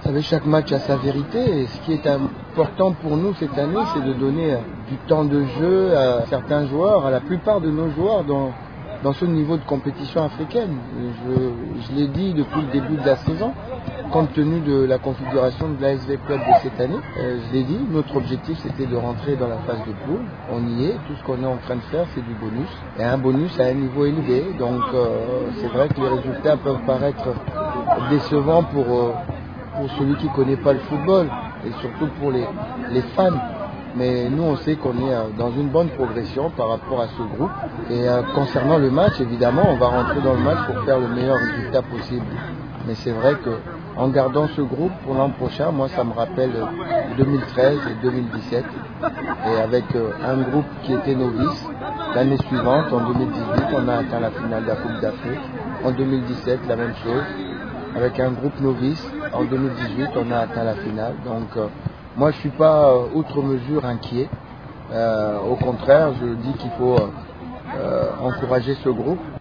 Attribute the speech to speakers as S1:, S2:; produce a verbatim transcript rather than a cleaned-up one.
S1: savez, chaque match a sa vérité et ce qui est important pour nous cette année, c'est de donner du temps de jeu à certains joueurs, à la plupart de nos joueurs dans, dans ce niveau de compétition africaine. Je, je l'ai dit depuis le début de la saison, compte tenu de la configuration de l'A S V Club de cette année, euh, je l'ai dit, notre objectif c'était de rentrer dans la phase de poule. On y est, tout ce qu'on est en train de faire c'est du bonus. Et un bonus à un niveau élevé, donc euh, c'est vrai que les résultats peuvent paraître décevants pour... Euh, pour celui qui ne connaît pas le football et surtout pour les, les fans. Mais nous, on sait qu'on est dans une bonne progression par rapport à ce groupe. Et euh, concernant le match, évidemment, on va rentrer dans le match pour faire le meilleur résultat possible. Mais c'est vrai qu'en gardant ce groupe pour l'an prochain, moi, ça me rappelle deux mille treize et deux mille dix-sept. Et avec euh, un groupe qui était novice, l'année suivante, en deux mille dix-huit, on a atteint la finale de la Coupe d'Afrique. En deux mille dix-sept, la même chose. Avec un groupe novice, en deux mille dix-huit, on a atteint la finale. Donc, euh, moi, je ne suis pas euh, outre mesure inquiet. Euh, au contraire, je dis qu'il faut euh, encourager ce groupe